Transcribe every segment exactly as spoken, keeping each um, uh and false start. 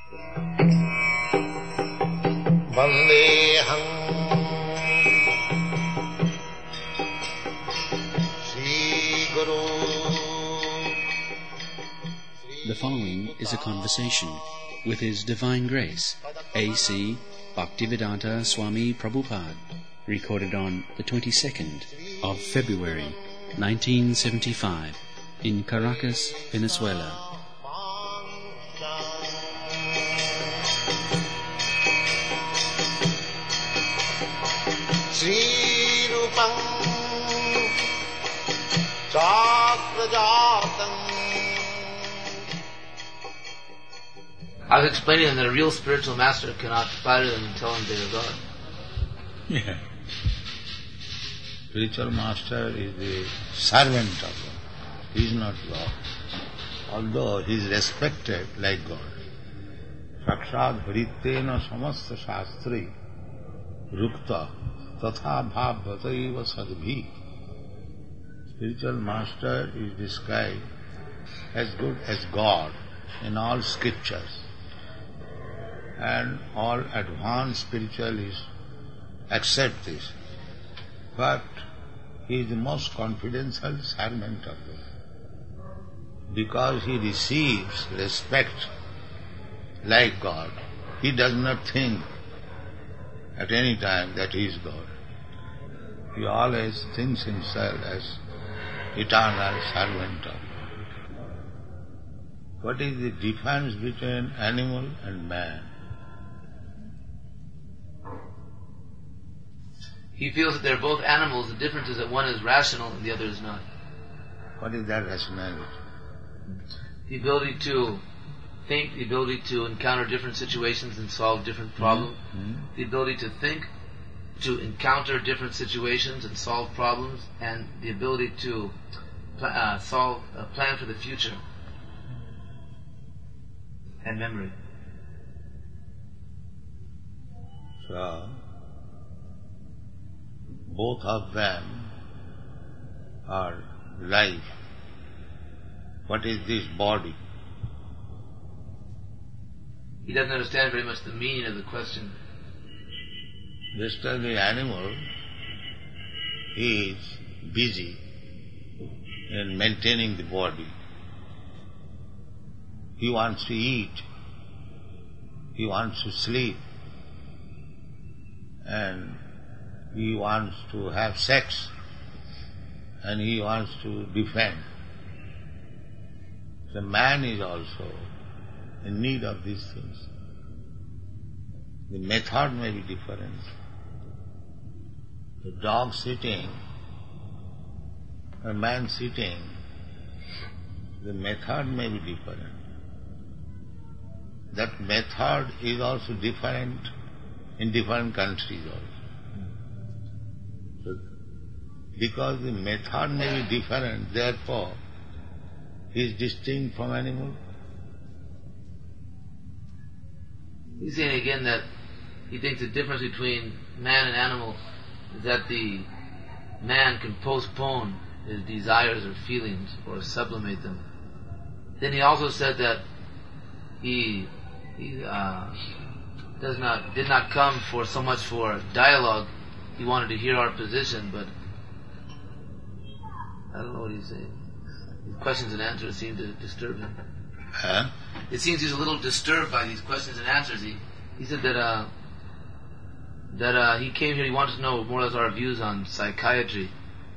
Vandeham Sri Guru. The following is a conversation with His Divine Grace, A C Bhaktivedanta Swami Prabhupada, recorded on the twenty-second of February, nineteen seventy-five, in Caracas, Venezuela. Sri Rupam Chakrajatam. I was explaining that a real spiritual master cannot flatter them and tell them they are God. Yeah. Spiritual master is the servant of God. He is not God. Although he is respected like God. Sakshat hrittena samasta shastri rukta tatha bhavvataiva sadbhi. Spiritual master is described as good as God in all scriptures. And all advanced spiritualists accept this. But he is the most confidential servant of God. Because he receives respect like God, he does not think at any time that he is God. He always thinks himself as eternal servant of God. What is the difference between animal and man? He feels that they're both animals. The difference is that one is rational and the other is not. What is that rationality? The ability to think, the ability to encounter different situations and solve different problems, Mm-hmm. the ability to think, to encounter different situations and solve problems, and the ability to pl- uh, solve, uh, plan for the future, and memory. So, both of them are life. What is this body? He doesn't understand very much the meaning of the question. Just as the animal is busy in maintaining the body. He wants to eat, he wants to sleep, and he wants to have sex, and he wants to defend. The man is also in need of these things. The method may be different. The dog sitting, a man sitting, the method may be different. That method is also different in different countries also. So, because the method may be different, therefore, he is distinct from animal. He's saying again that he thinks the difference between man and animal is that the man can postpone his desires or feelings or sublimate them. Then he also said that he he uh, does not did not come for so much for dialogue. He wanted to hear our position, but I don't know what he's saying. His questions and answers seem to disturb him. Huh? It seems he's a little disturbed by these questions and answers. He he said that uh, that uh, he came here. He wanted to know more or less our views on psychiatry.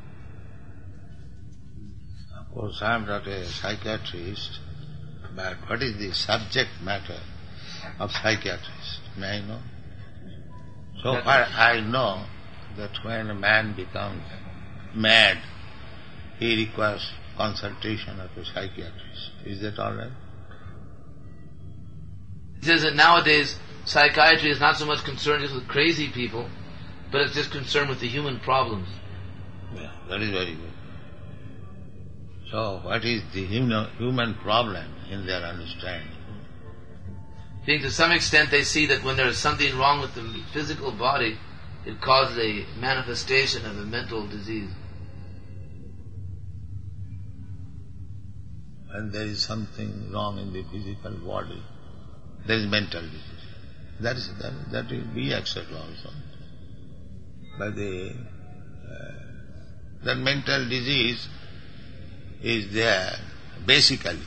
Of course, I am not a psychiatrist, but what is the subject matter of psychiatrist? May I know? So far I know that when a man becomes mad, he requires consultation of a psychiatrist. Is that all right? He says that nowadays psychiatry is not so much concerned just with crazy people, but it's just concerned with the human problems. Yeah, that is very good. So what is the human, human problem in their understanding? I think to some extent they see that when there is something wrong with the physical body, it causes a manifestation of a mental disease. And there is something wrong in the physical body, There is mental disease. That is that, that will be accepted also. But the uh, that mental disease is there basically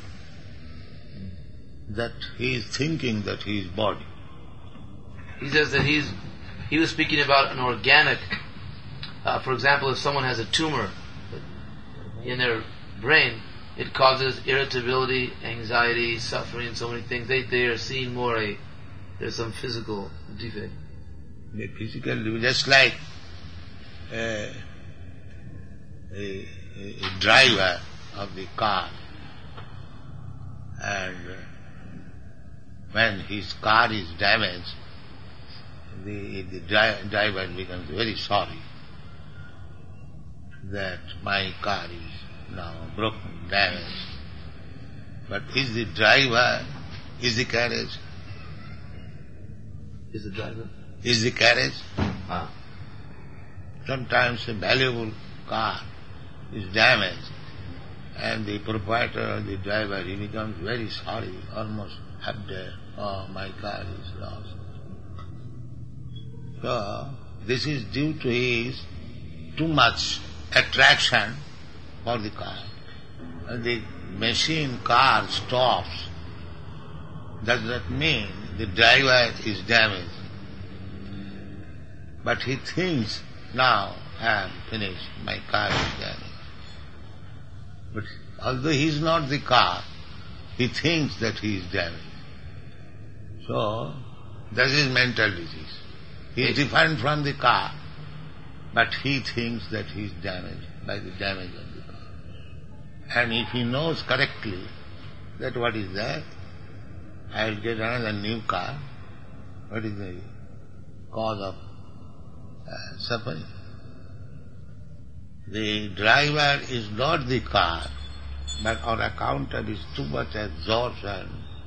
that he is thinking that he is body. He says that he's he was speaking about an organic. Uh, for example, if someone has a tumor in their brain, it causes irritability, anxiety, suffering, so many things. They they are seeing more a there's some physical defect. The physical, just like a, a, a driver of the car, and when his car is damaged, the, the dri- driver becomes very sorry that my car is now broken, damaged. But is the driver, is the carriage? Is the driver? Is the carriage? Ah. Sometimes a valuable car is damaged and the proprietor or the driver, he becomes very sorry, almost half dead. Oh, my car is lost. So, this is due to his too much attraction for the car. And the machine car stops. Does that mean the driver is damaged? But he thinks, now I am finished, my car is damaged. But although he is not the car, he thinks that he is damaged. So, that is mental disease. He is different from the car, but he thinks that he is damaged by the damage of the car. And if he knows correctly that what is that, I will get another new car, what is the cause of uh, suffering? The driver is not the car, but on account of his too much absorption,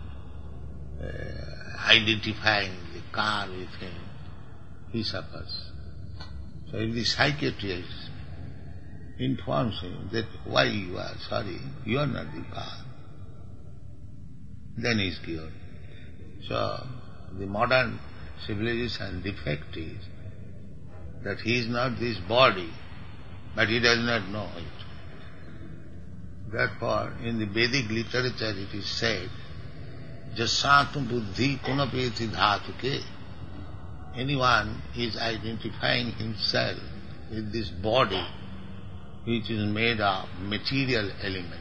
uh, identifying the car with him, he suffers. So if the psychiatrist informs him that why you are sorry, you are not the car, then he is cured. So the modern civilization defect is that he is not this body, but he does not know it. Therefore, in the Vedic literature it is said, Jasatu buddhi kunapeti dhatuke. Anyone is identifying himself with this body which is made of material element.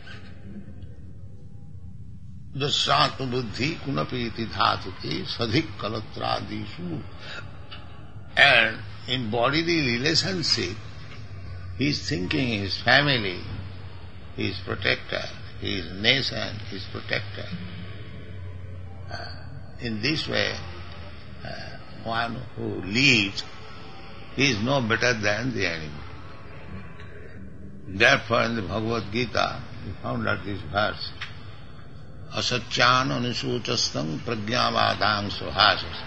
Jasatu buddhi kunapeti dhatuke sadhik kalatradishu. And in bodily relationship, he is thinking his family, his protector, his nation, his protector. Uh, in this way, uh, one who leads, he is no better than the enemy. Therefore, in the Bhagavad Gita, we found out this verse, Asatyan anusuchastam pragyavadang suhasas.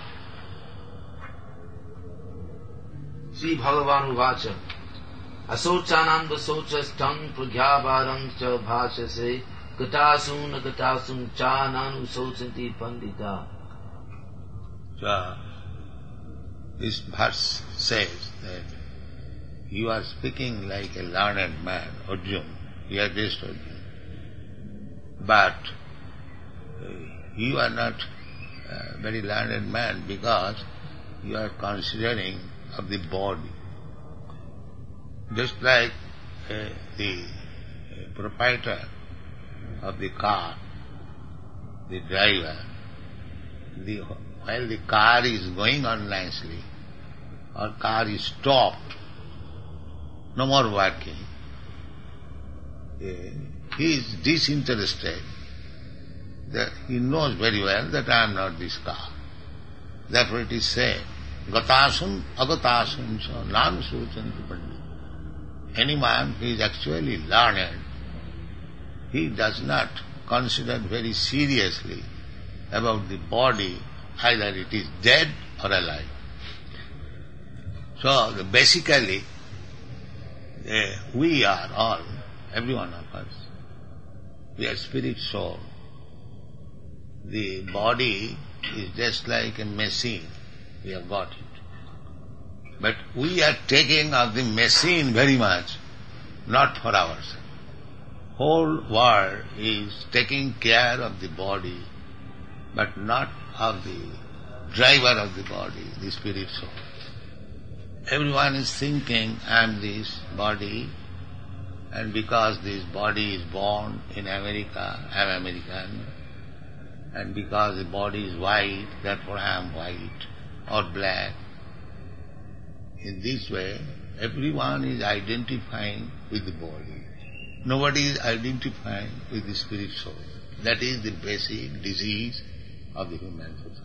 Sri Bhagavan Uvacha Asochanam vasochastam pragyavaram cha bhashase gatasum nagatasum chanam usochanti pandita. So, this verse says that you are speaking like a learned man, Arjuna. You are just Arjuna. But uh, you are not a very learned man because you are considering of the body. Just like uh, the uh, proprietor of the car, the driver, the, while the car is going on nicely, or car is stopped, no more working, uh, he is disinterested. That he knows very well that I am not this car. Therefore it is said, Gatasum agatasum sa nam suchanti pandita. Any man who is actually learned, he does not consider very seriously about the body, either it is dead or alive. So the basically, uh, we are all, every one of us, we are spirit soul. the body is just like a machine. We have got it. But we are taking of the machine very much, not for ourselves. Whole world is taking care of the body, but not of the driver of the body, the spirit soul. Everyone is thinking, I am this body, and because this body is born in America, I am American, and because the body is white, therefore I am white or black. In this way, everyone is identifying with the body. Nobody is identifying with the spirit soul. That is the basic disease of the human society.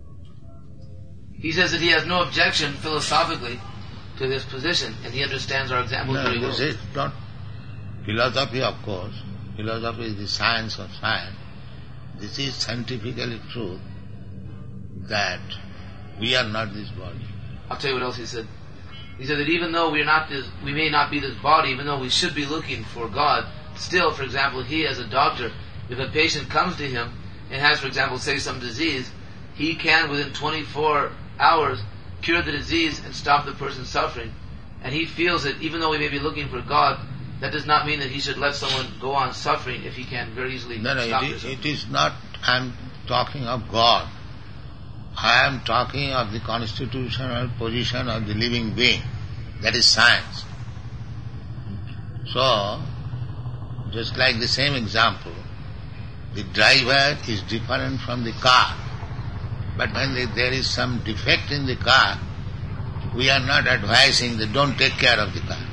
He says that he has no objection philosophically to this position, and he understands our example No, very well. this is not philosophy, of course. Philosophy is the science of science. This is scientifically true that we are not this body. I'll tell you what else he said. He said that even though we are not this, we may not be this body, even though we should be looking for God, still, for example, he as a doctor, if a patient comes to him and has, for example, say some disease, he can within twenty-four hours cure the disease and stop the person's suffering. And he feels that even though we may be looking for God, that does not mean that he should let someone go on suffering if he can very easily No, no, stop it is, it. it is not, I am talking of God. I am talking of the constitutional position of the living being. That is science. So, just like the same example, the driver is different from the car. But when the, there is some defect in the car, we are not advising that don't take care of the car.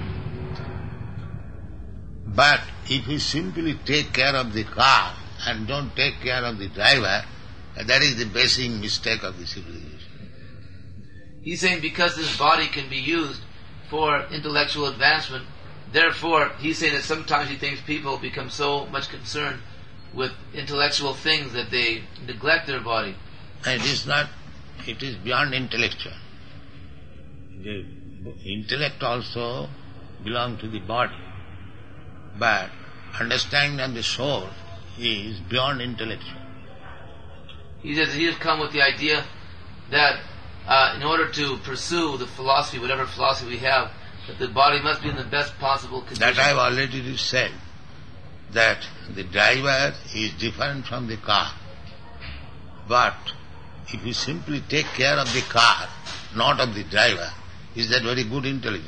But if we simply take care of the car and don't take care of the driver, that is the basic mistake of the civilization. He's saying because this body can be used for intellectual advancement, therefore he's saying that sometimes he thinks people become so much concerned with intellectual things that they neglect their body. And it is not, it is beyond intellectual. The intellect also belongs to the body. But understanding of the soul is beyond intellectual. He says that he has come with the idea that uh, in order to pursue the philosophy, whatever philosophy we have, that the body must be in the best possible condition. That I have already said, that the driver is different from the car. But if you simply take care of the car, not of the driver, is that very good intelligence?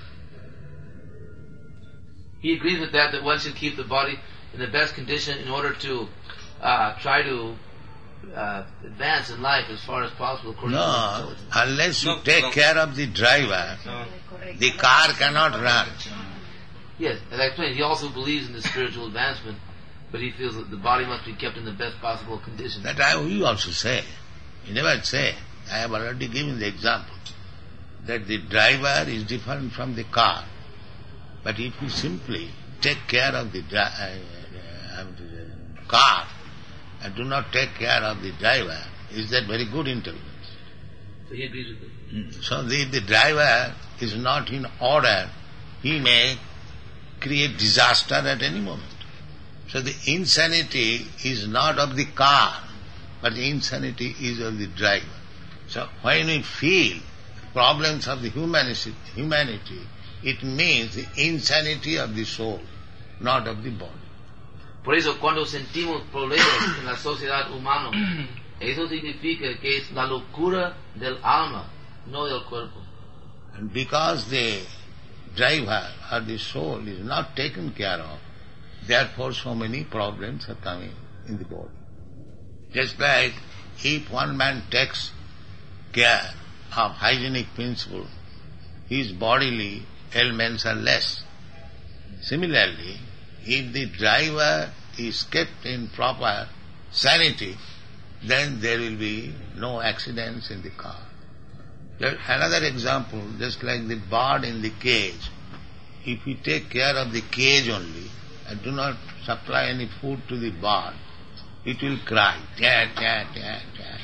He agrees with that, that one should keep the body in the best condition in order to uh, try to uh, advance in life as far as possible. According to No, his intelligence. unless you No, take no. care of the driver, the car cannot run. Yes, as I explained, he also believes in the spiritual advancement, but he feels that the body must be kept in the best possible condition. That I we also say. You never say. I have already given the example that the driver is different from the car. But if you simply take care of the, dri- uh, uh, of the car and do not take care of the driver, is that very good intelligence? So he agrees with it. So the, the driver is not in order. He may create disaster at any moment. So the insanity is not of the car, but the insanity is of the driver. So when we feel problems of the humanity, humanity, it means the insanity of the soul, not of the body. Por eso, cuando sentimos problemas en la sociedad humana, eso significa que es la locura del alma, no del cuerpo. And because the driver or the soul is not taken care of, therefore so many problems are coming in the body. Just like if one man takes care of hygienic principle, his bodily ailments are less. Similarly, if the driver is kept in proper sanity, then there will be no accidents in the car. There- Another example, just like the bird in the cage, if we take care of the cage only and do not supply any food to the bird, it will cry, tat, tat, tat, tat.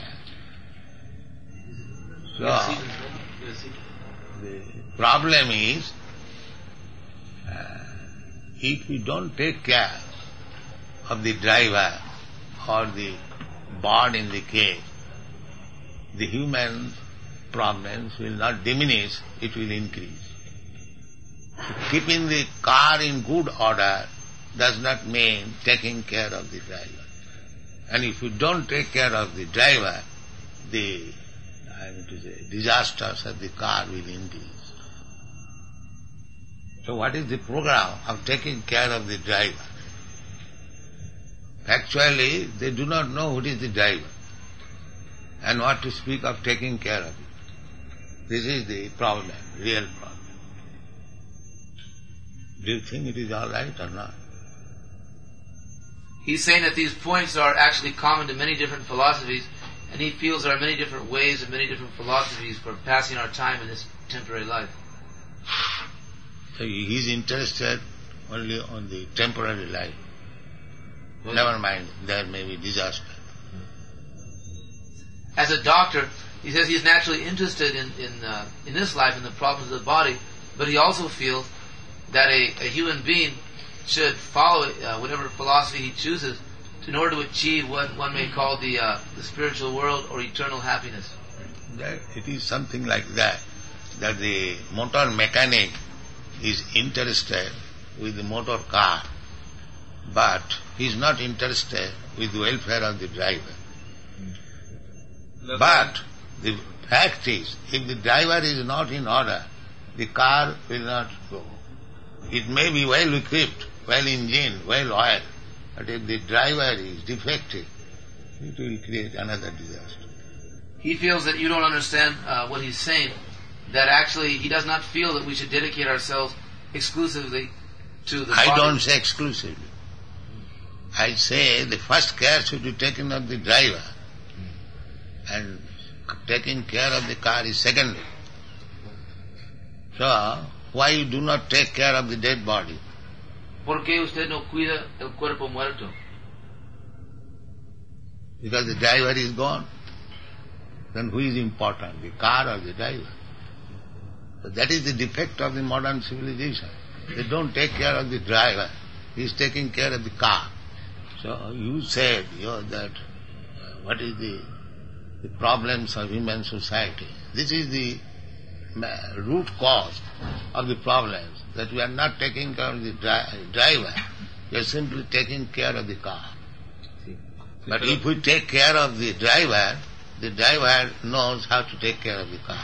So, the problem is, uh, if we don't take care of the driver or the bird in the cage, the human problems will not diminish, it will increase. Keeping the car in good order does not mean taking care of the driver. And if you don't take care of the driver, the I mean to say, disasters of the car will increase. So what is the program of taking care of the driver? Actually, they do not know what is the driver and what to speak of taking care of it. This is the problem, real problem. Do you think it is all right or not? He's saying that these points are actually common to many different philosophies, and he feels there are many different ways and many different philosophies for passing our time in this temporary life. So he is interested only on the temporary life. Well, Never mind, there may be disaster. As a doctor, he says he's naturally interested in in, uh, in this life, in the problems of the body, but he also feels that a, a human being should follow uh, whatever philosophy he chooses in order to achieve what one may call the uh, the spiritual world or eternal happiness. That it is something like that, that the motor mechanic is interested with the motor car, but he is not interested with the welfare of the driver. Mm. But the fact is, if the driver is not in order, the car will not go. It may be well equipped, well engined, well oiled, but if the driver is defective, it will create another disaster. He feels that you don't understand uh, what he's saying, that actually he does not feel that we should dedicate ourselves exclusively to the I body. don't say exclusively. I say the first care should be taken of the driver, and taking care of the car is secondary. So, why you do not take care of the dead body? ¿Por qué usted no cuida el cuerpo muerto? Because the driver is gone. Then who is important, the car or the driver? So that is the defect of the modern civilization. They don't take care of the driver. He is taking care of the car. So you said you know, that uh, what is the, the problems of human society? This is the uh, root cause of the problems, that we are not taking care of the dri- driver. We are simply taking care of the car. But if we take care of the driver, the driver knows how to take care of the car.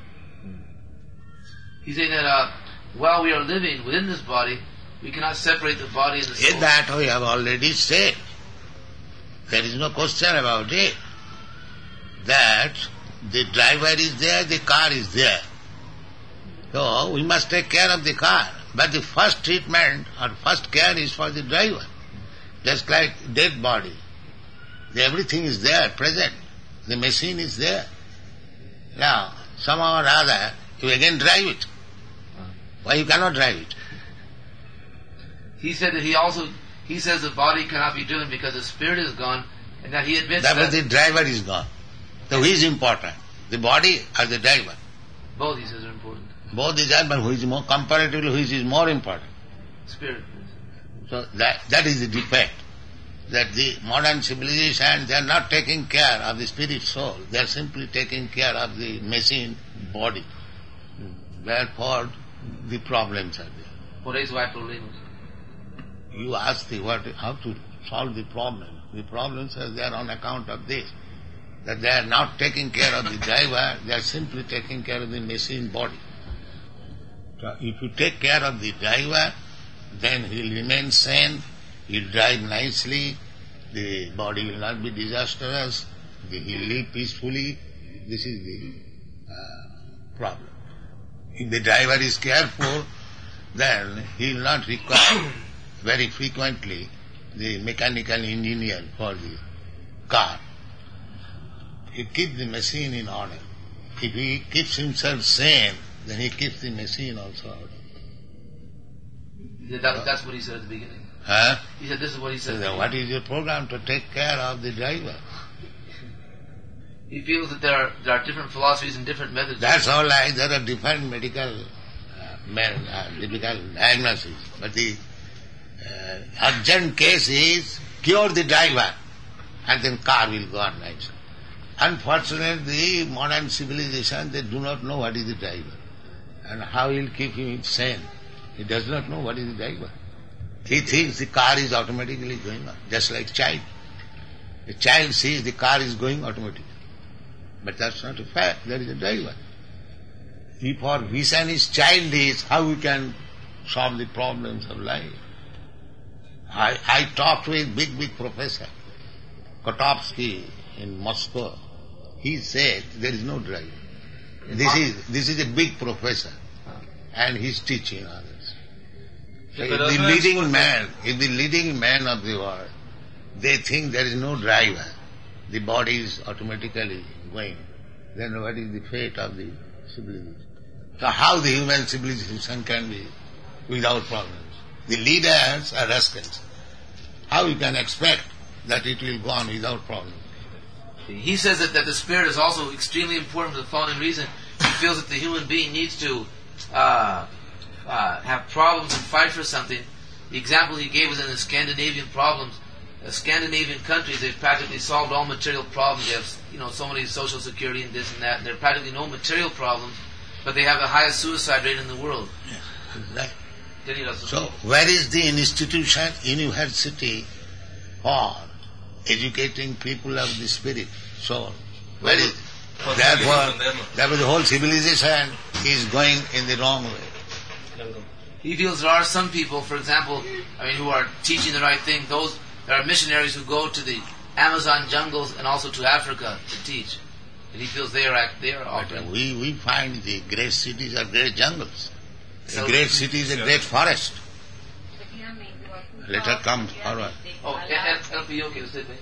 He's saying that uh, while we are living within this body, we cannot separate the body and the soul. In that we have already said. There is no question about it. That the driver is there, the car is there. So we must take care of the car. But the first treatment or first care is for the driver. Just like dead body. Everything is there, present. The machine is there. Now, somehow or other, you again drive it. Why you cannot drive it? He said that he also, he says the body cannot be driven because the spirit is gone, and that he admits that... that... That the driver is gone. So who is important? The body or the driver? Both, he says, are important. Both is there, but who is more, comparatively, who is more important? Spirit. So that that is the defect. That the modern civilization, they are not taking care of the spirit soul. They are simply taking care of the machine body. Therefore, the problems are there. Por eso hay problemas. You ask the what, how to solve the problem. The problems are there on account of this. That they are not taking care of the driver, they are simply taking care of the machine body. So if you take care of the driver, then he will remain sane, he will drive nicely, the body will not be disastrous, he will live peacefully. This is the uh, problem. If the driver is careful, then he will not require very frequently the mechanical engineer for the car. He keeps the machine in order. If he keeps himself sane, then he keeps the machine also out. Yeah, that, that's what he said at the beginning. Huh? He said this is what he said. So what is your program to take care of the driver? He feels that there are, there are different philosophies and different methods. That's all right. There are different medical, uh, med- uh, medical diagnoses. But the uh, urgent case is cure the driver. and then car will go on nicely. Unfortunately, the modern civilization, they do not know what is the driver. And how he will keep him sane? He does not know what is the driver. He thinks the car is automatically going on, just like child. The child sees the car is going automatically. But that's not a fact, there is a driver. If our vision is childish, how we can solve the problems of life? I, I talked with big, big professor, Kotovsky in Moscow. He said there is no driver. This is this is a big professor, and he's teaching others. So if the leading man, if the leading man of the world, they think there is no driver, the body is automatically going, then what is the fate of the civilization? So how the human civilization can be without problems? The leaders are rascals. How you can expect that it will go on without problems? He says that, that the spirit is also extremely important for the following reason. He feels that the human being needs to uh, uh, have problems and fight for something. The example he gave was in the Scandinavian problems. The Scandinavian countries, they've practically solved all material problems. They have, you know, so many social security and this and that. And there are practically no material problems, but they have the highest suicide rate in the world. Yes, right. So, where is the institution, university, for educating people of the spirit, soul? Where is it? Therefore, therefore the whole civilization is going in the wrong way. He feels there are some people, for example, I mean, who are teaching the right thing. Those there are missionaries who go to the Amazon jungles and also to Africa to teach. And he feels they are they are offering. We we find the great cities are great jungles. A great city is a great forest. Let her come forward. Oh, L P O,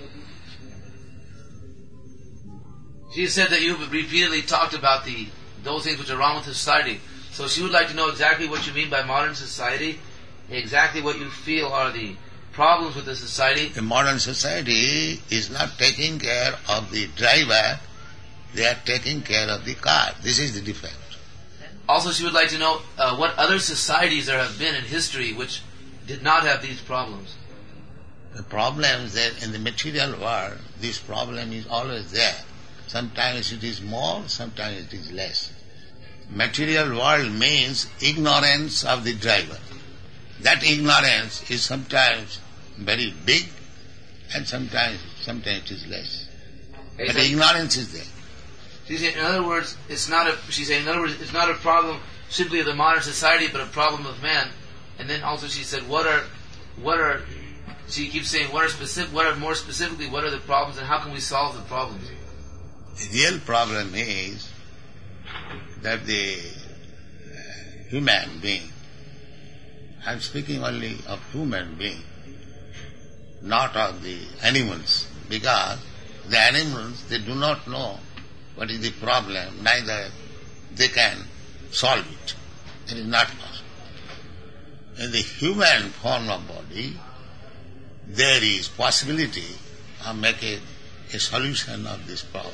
she said that you've repeatedly talked about the those things which are wrong with society. So she would like to know exactly what you mean by modern society, exactly what you feel are the problems with the society. The modern society is not taking care of the driver, they are taking care of the car. This is the defect. Also, she would like to know uh, what other societies there have been in history which did not have these problems. The problem is that in the material world, this problem is always there. Sometimes it is more, sometimes it is less. Material world means ignorance of the driver. That ignorance is sometimes very big, and sometimes sometimes it is less. But the ignorance is there. She said, in other words, it's not a. She said, in other words, it's not a problem simply of the modern society, but a problem of man. And then also she said, what are, what are? She keeps saying, what are specific? What are more specifically? What are the problems, and how can we solve the problems? The real problem is that the uh, human being. I'm speaking only of human being, not of the animals, because the animals, they do not know what is the problem, neither they can solve it. It is not possible. In the human form of body, there is possibility of making a solution of this problem.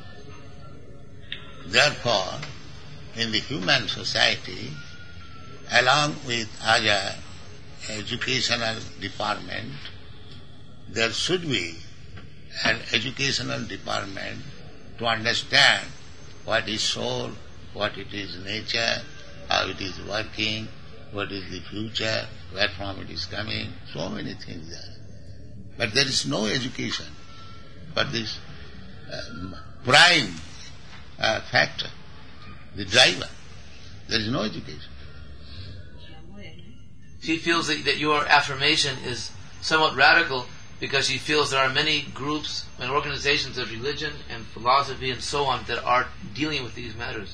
Therefore, in the human society, along with other educational department, there should be an educational department to understand what is soul, what it is nature, how it is working, what is the future, where from it is coming, so many things there. But there is no education for this um, prime uh, factor, the driver. There is no education. She feels that, that your affirmation is somewhat radical because she feels there are many groups and organizations of religion and philosophy and so on that are dealing with these matters.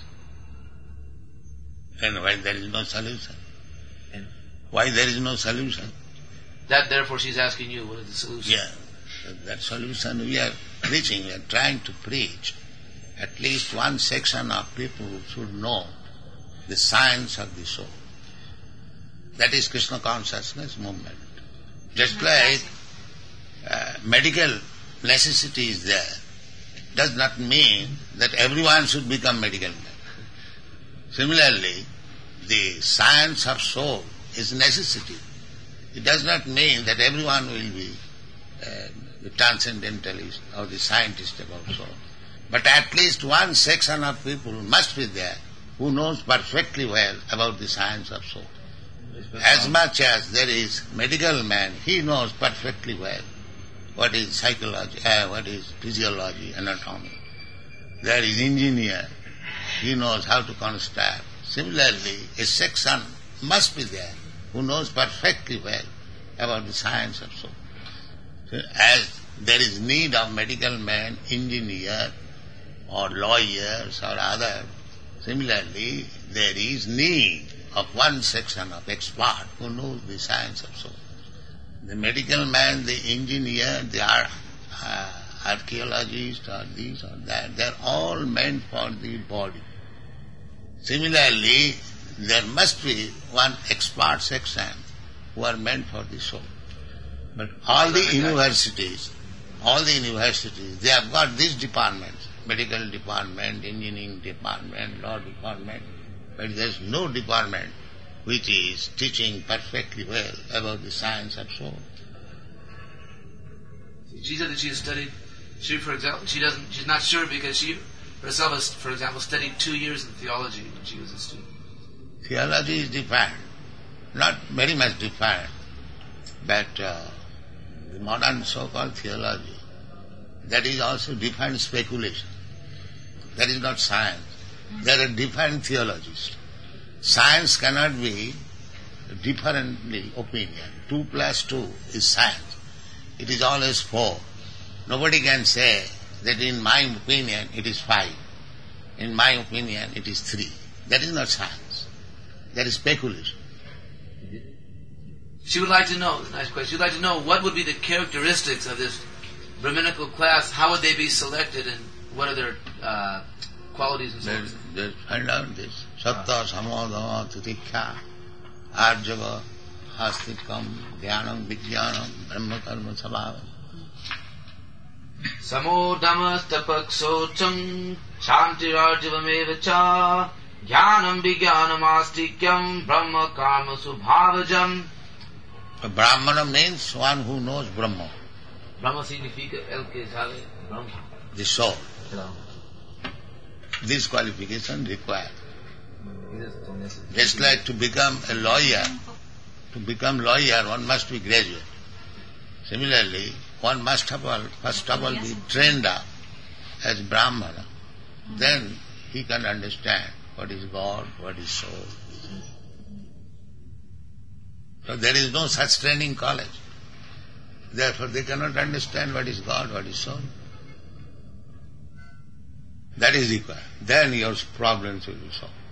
And why there is no solution? And why there is no solution? That therefore she's asking you, what is the solution? Yeah, that solution we are preaching, we are trying to preach. At least one section of people should know the science of the soul. That is Krishna consciousness movement. Just like uh, medical necessity is there, does not mean that everyone should become medical man. Similarly, the science of soul is necessity. It does not mean that everyone will be uh, the transcendentalist or the scientist about soul. But at least one section of people must be there who knows perfectly well about the science of soul. As much as there is medical man, he knows perfectly well what is psychology, uh, what is physiology, anatomy. There is engineer, he knows how to construct. Similarly, a section must be there who knows perfectly well about the science of soul. So as there is need of medical man, engineer, or lawyers or other, similarly there is need of one section of expert who knows the science of soul. The medical man, the engineer, the ar- uh, archaeologist or this or that, they are all meant for the body. Similarly, there must be one expert section who are meant for the soul. But all the universities, all the universities, they have got these departments, medical department, engineering department, law department, but there is no department which is teaching perfectly well about the science of soul. She said that she has studied, she for example, she doesn't, she's not sure because she herself has, for example, studied two years in theology when she was a student. Theology is different, not very much different, but uh, the modern so-called theology, that is also different speculation. That is not science. There are different theologists. Science cannot be differently opinion. Two plus two is science. It is always four. Nobody can say that in my opinion it is five. In my opinion it is three. That is not science. That is speculation. She would like to know, nice question, she would like to know what would be the characteristics of this Brahminical class, how would they be selected, and what are their uh, qualities and so on? Let's find out this. Sattva, samodhama, titiksha, arjava, astikam, dhyanam, vijnanam, brahma karma sabhava. Samodhama stapaksocham shantirarjavameva cha jnanam vijnanam astikyam brahma karma subhavajam. Brahmana means one who knows Brahma. Brahma significa el que sabe Brahma. The soul. Claro. This qualification required. Just like to become a lawyer, to become lawyer one must be graduate. Similarly, one must have all, first of all be trained up as Brahmana. Then he can understand what is God, what is soul. So there is no such training college. Therefore they cannot understand what is God, what is soul. That is required. Then your problems will be solved.